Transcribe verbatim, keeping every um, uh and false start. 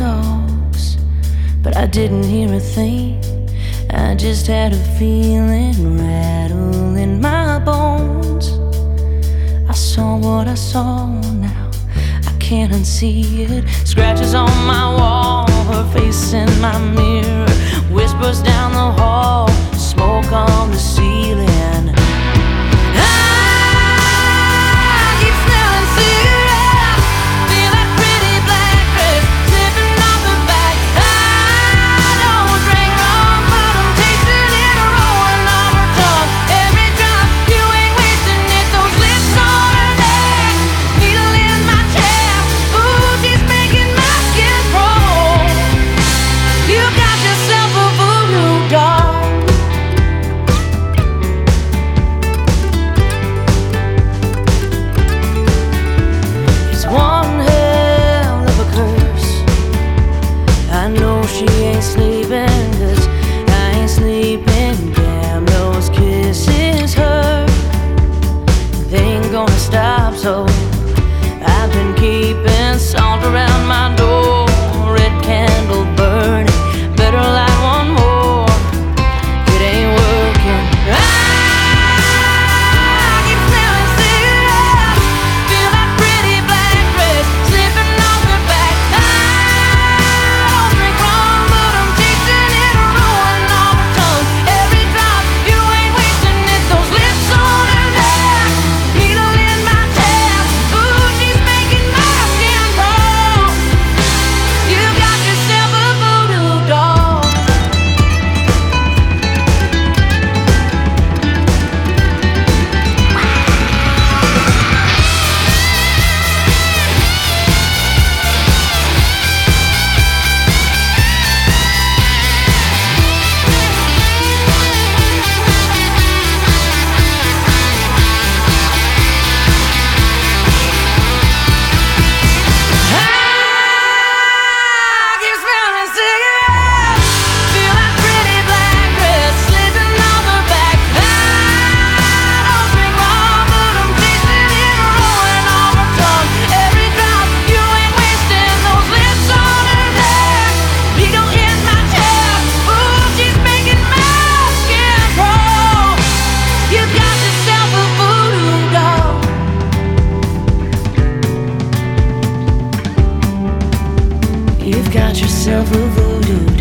talks, but I didn't hear a thing. I just had a feeling rattle in my bones. I saw what I saw now, I can't unsee it. Scratches on my wall, her face in my mirror, whispers down the hall, smoke on the ceiling. She ain't sleeping, cause I ain't sleeping. Damn, those kisses hurt, they ain't gonna stop, so I've been keeping salt around my door. Red candle burning, better light one more. It ain't working. I keep smelling cigarettes, feel that pretty black dress slipping off her back. You've got yourself a voodoo